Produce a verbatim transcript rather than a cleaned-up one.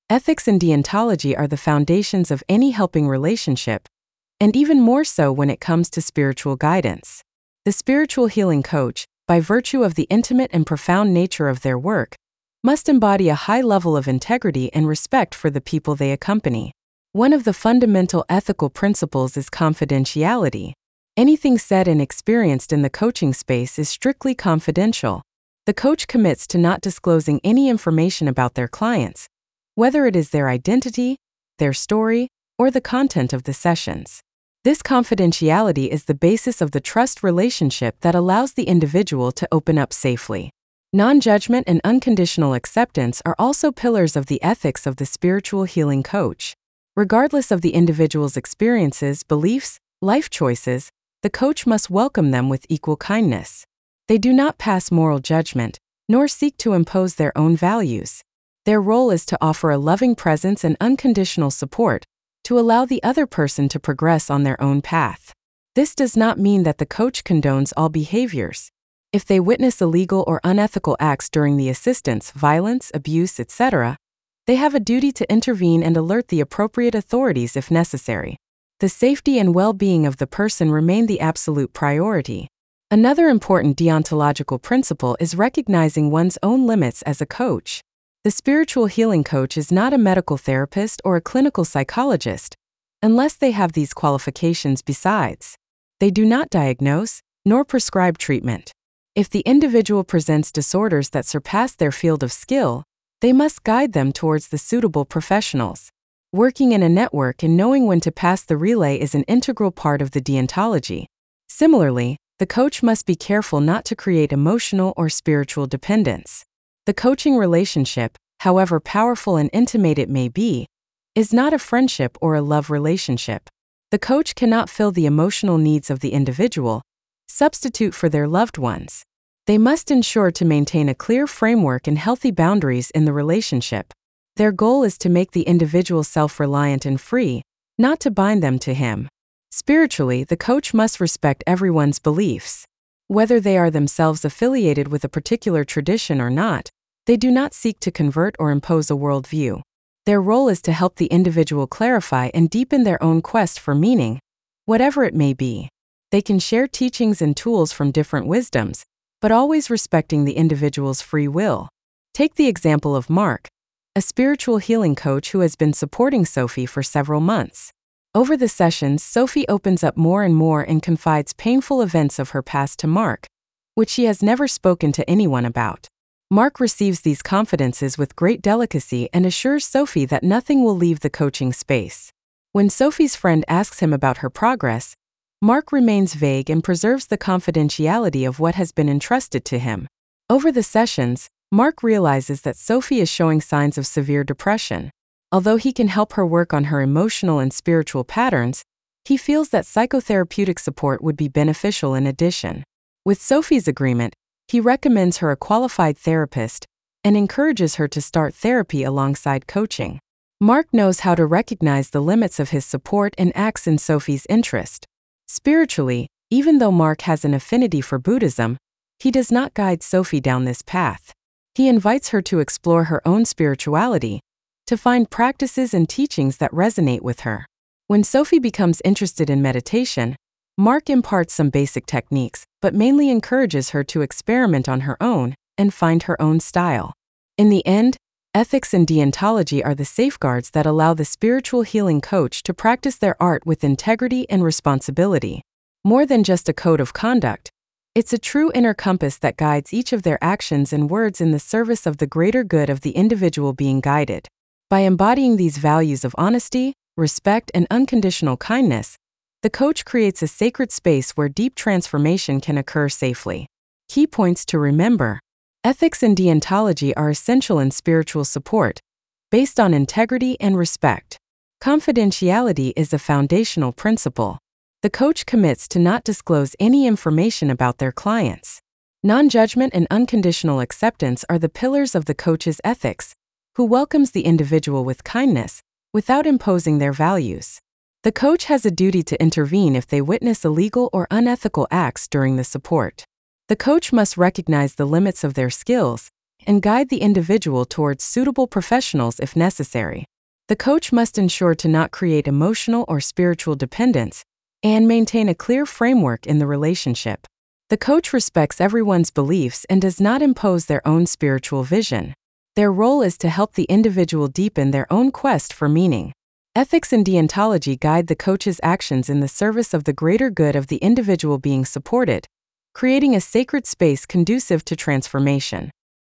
Ethics and deontology are the foundations of any helping relationship, and even more so when it comes to spiritual guidance. The spiritual healing coach, by virtue of the intimate and profound nature of their work, must embody a high level of integrity and respect for the people they accompany. One of the fundamental ethical principles is confidentiality. Anything said and experienced in the coaching space is strictly confidential. The coach commits to not disclosing any information about their clients, whether it is their identity, their story, or the content of the sessions. This confidentiality is the basis of the trust relationship that allows the individual to open up safely. Non-judgment and unconditional acceptance are also pillars of the ethics of the spiritual healing coach. Regardless of the individual's experiences, beliefs, life choices, the coach must welcome them with equal kindness. They do not pass moral judgment, nor seek to impose their own values. Their role is to offer a loving presence and unconditional support, to allow the other person to progress on their own path. This does not mean that the coach condones all behaviors. If they witness illegal or unethical acts during the assistance, violence, abuse, et cetera, they have a duty to intervene and alert the appropriate authorities if necessary. The safety and well-being of the person remain the absolute priority. Another important deontological principle is recognizing one's own limits as a coach. The spiritual healing coach is not a medical therapist or a clinical psychologist, unless they have these qualifications besides. They do not diagnose, nor prescribe treatment. If the individual presents disorders that surpass their field of skill, they must guide them towards the suitable professionals. Working in a network and knowing when to pass the relay is an integral part of the deontology. Similarly, the coach must be careful not to create emotional or spiritual dependence. The coaching relationship, however powerful and intimate it may be, is not a friendship or a love relationship. The coach cannot fill the emotional needs of the individual, substitute for their loved ones. They must ensure to maintain a clear framework and healthy boundaries in the relationship. Their goal is to make the individual self-reliant and free, not to bind them to him. Spiritually, the coach must respect everyone's beliefs. Whether they are themselves affiliated with a particular tradition or not, they do not seek to convert or impose a worldview. Their role is to help the individual clarify and deepen their own quest for meaning, whatever it may be. They can share teachings and tools from different wisdoms, but always respecting the individual's free will. Take the example of Mark, a spiritual healing coach who has been supporting Sophie for several months. Over the sessions, Sophie opens up more and more and confides painful events of her past to Mark, which she has never spoken to anyone about. Mark receives these confidences with great delicacy and assures Sophie that nothing will leave the coaching space. When Sophie's friend asks him about her progress, Mark remains vague and preserves the confidentiality of what has been entrusted to him. Over the sessions, Mark realizes that Sophie is showing signs of severe depression. Although he can help her work on her emotional and spiritual patterns, he feels that psychotherapeutic support would be beneficial in addition. With Sophie's agreement, he recommends her a qualified therapist and encourages her to start therapy alongside coaching. Mark knows how to recognize the limits of his support and acts in Sophie's interest. Spiritually, even though Mark has an affinity for Buddhism, he does not guide Sophie down this path. He invites her to explore her own spirituality, to find practices and teachings that resonate with her. When Sophie becomes interested in meditation, Mark imparts some basic techniques, but mainly encourages her to experiment on her own and find her own style. In the end, ethics and deontology are the safeguards that allow the spiritual healing coach to practice their art with integrity and responsibility. More than just a code of conduct, it's a true inner compass that guides each of their actions and words in the service of the greater good of the individual being guided. By embodying these values of honesty, respect, and unconditional kindness, the coach creates a sacred space where deep transformation can occur safely. Key points to remember: ethics and deontology are essential in spiritual support, based on integrity and respect. Confidentiality is a foundational principle. The coach commits to not disclose any information about their clients. Non-judgment and unconditional acceptance are the pillars of the coach's ethics, who welcomes the individual with kindness, without imposing their values. The coach has a duty to intervene if they witness illegal or unethical acts during the support. The coach must recognize the limits of their skills, and guide the individual towards suitable professionals if necessary. The coach must ensure to not create emotional or spiritual dependence and maintain a clear framework in the relationship. The coach respects everyone's beliefs and does not impose their own spiritual vision. Their role is to help the individual deepen their own quest for meaning. Ethics and deontology guide the coach's actions in the service of the greater good of the individual being supported, creating a sacred space conducive to transformation.